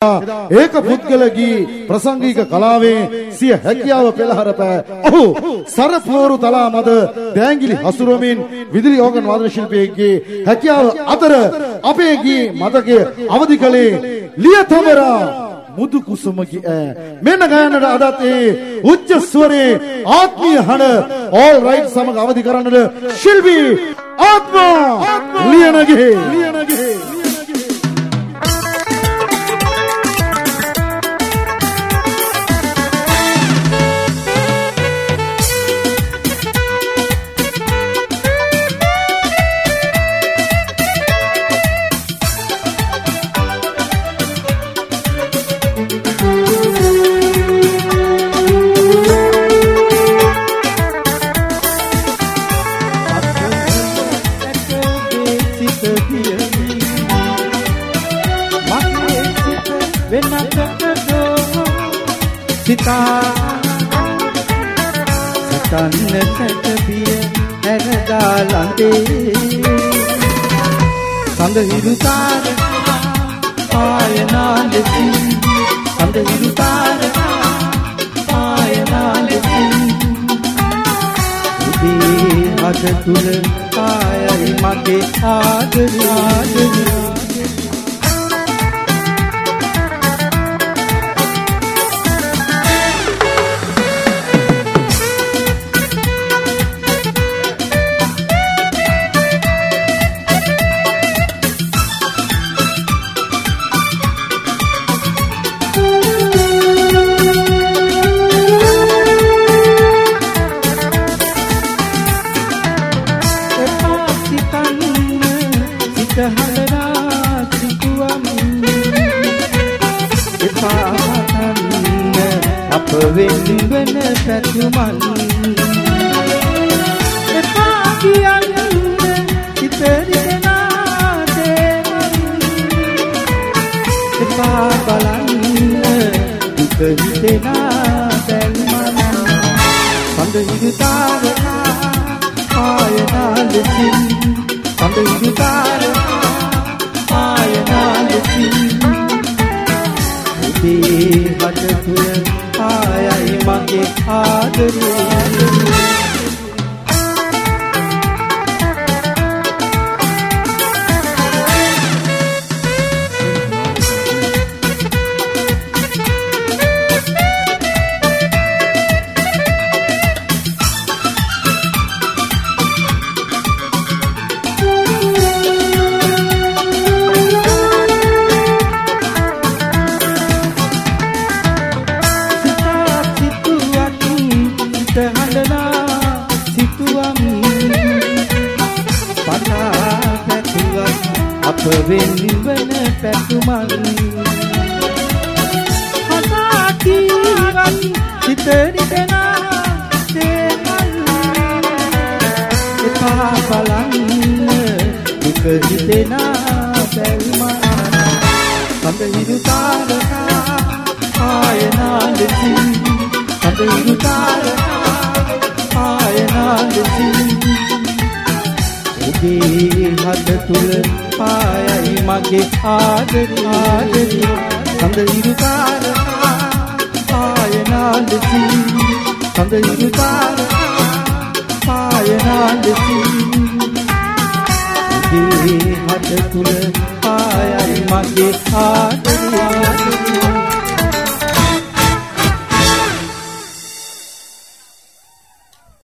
ඒක පුද්ගලගේ ප්‍රසංගික කලාවේ සිය හැකියාව පෙළහර පෑ. ඔහු සරපෝරු තලා මද දෑංගිලි හසුරුවමින් විදුලි ඕගන් වාදන ශිල්පියෙකුගේ හැකියාව අතර අපේ ගී මතකයේ අවදි කළේ ලියතමරා මුදු කුසුමකි මෙන්න ගායනට අදත් ඒ උච්ච ස්වරේ ආත්මීය හඬ ඕල් රයිට් සමග අවදි කරන්නට ශිල්පී ආත්මා ලියනගේ සතන්නට පිය හැරදා ළඟේ සඳහිරු තාරකා ආයනා ලෙසින් සඳහිරු තාරකා ආයනා ලෙසින් උදේ අද තුල ආයයි මගේ ආදරය වෙන්න පැතුමන් එපා කියන්න හිතරිදනා දේමන් එපා බලන්න දුක හිතෙනා දැල්මන් සඳහිරු තාරකා ආයනා ලෙසින් සඳහිරු තාරකා ආයනා ලෙසින් උදේ හද තුල ආයයි මගේ ආදරය වෙන්න පැතුමන් හදාකීවන් හිතරිදනා දේමන් එපා බලන්න දුක හිතෙනා බැල්මන් සඳහිරු තාරකා ආයනා ලෙසින් සඳහිරු තාරකා ආයනා ලෙසින් උදේ හද තුල ආයයි මගේ ආදරය සඳහිරු තාරකා ආයනා ලෙසින් සඳහිරු තාරකා ආයනා ලෙසින් උදේ හද තුල ආයයි මගේ ආදරය